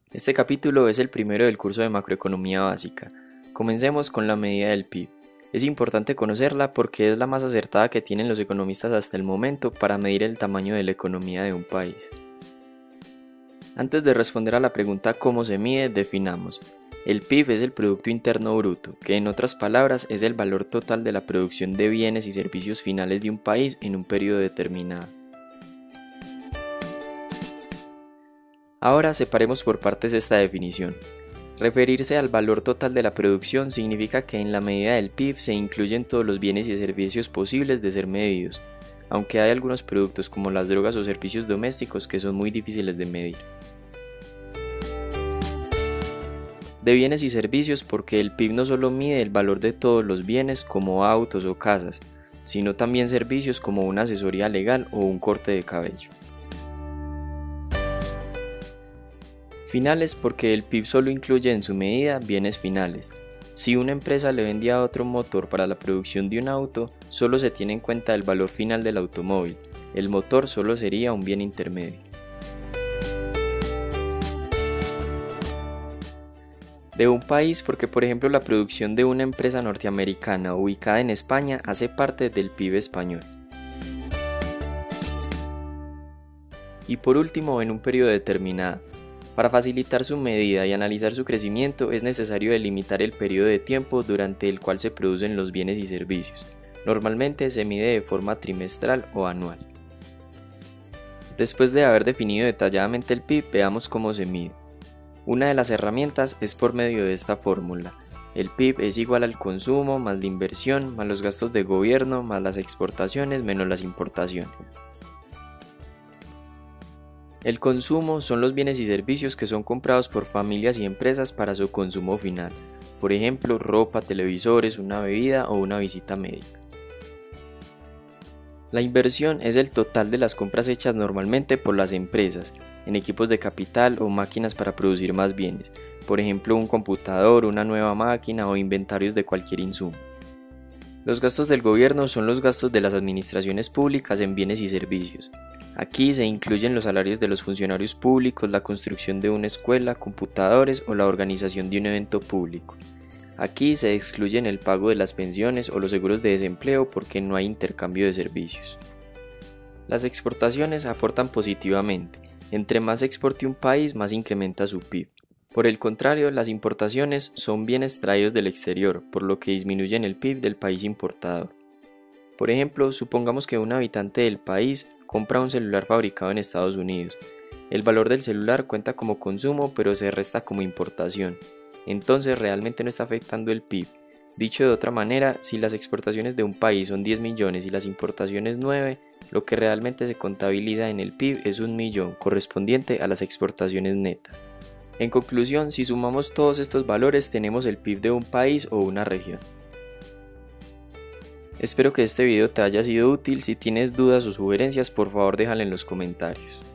Este capítulo es el primero del curso de macroeconomía básica. Comencemos con la medida del PIB. Es importante conocerla porque es la más acertada que tienen los economistas hasta el momento para medir el tamaño de la economía de un país. Antes de responder a la pregunta ¿cómo se mide?, definamos. El PIB es el Producto Interno Bruto, que en otras palabras es el valor total de la producción de bienes y servicios finales de un país en un periodo determinado. Ahora separemos por partes esta definición. Referirse al valor total de la producción significa que en la medida del PIB se incluyen todos los bienes y servicios posibles de ser medidos, aunque hay algunos productos como las drogas o servicios domésticos que son muy difíciles de medir. De bienes y servicios porque el PIB no solo mide el valor de todos los bienes como autos o casas, sino también servicios como una asesoría legal o un corte de cabello. Finales porque el PIB solo incluye en su medida bienes finales. Si una empresa le vende a otro motor para la producción de un auto, solo se tiene en cuenta el valor final del automóvil. El motor solo sería un bien intermedio. De un país porque por ejemplo la producción de una empresa norteamericana ubicada en España hace parte del PIB español. Y por último en un periodo determinado. Para facilitar su medida y analizar su crecimiento es necesario delimitar el periodo de tiempo durante el cual se producen los bienes y servicios. Normalmente se mide de forma trimestral o anual. Después de haber definido detalladamente el PIB, veamos cómo se mide. Una de las herramientas es por medio de esta fórmula. El PIB es igual al consumo más la inversión más los gastos de gobierno más las exportaciones menos las importaciones. El consumo son los bienes y servicios que son comprados por familias y empresas para su consumo final, por ejemplo, ropa, televisores, una bebida o una visita médica. La inversión es el total de las compras hechas normalmente por las empresas, en equipos de capital o máquinas para producir más bienes, por ejemplo, un computador, una nueva máquina o inventarios de cualquier insumo. Los gastos del gobierno son los gastos de las administraciones públicas en bienes y servicios. Aquí se incluyen los salarios de los funcionarios públicos, la construcción de una escuela, computadores o la organización de un evento público. Aquí se excluyen el pago de las pensiones o los seguros de desempleo porque no hay intercambio de servicios. Las exportaciones aportan positivamente. Entre más exporte un país, más incrementa su PIB. Por el contrario, las importaciones son bienes traídos del exterior, por lo que disminuyen el PIB del país importador. Por ejemplo, supongamos que un habitante del país compra un celular fabricado en Estados Unidos. El valor del celular cuenta como consumo, pero se resta como importación. Entonces realmente no está afectando el PIB. Dicho de otra manera, si las exportaciones de un país son 10 millones y las importaciones 9, lo que realmente se contabiliza en el PIB es 1 millón, correspondiente a las exportaciones netas. En conclusión, si sumamos todos estos valores tenemos el PIB de un país o una región. Espero que este video te haya sido útil. Si tienes dudas o sugerencias, por favor déjala en los comentarios.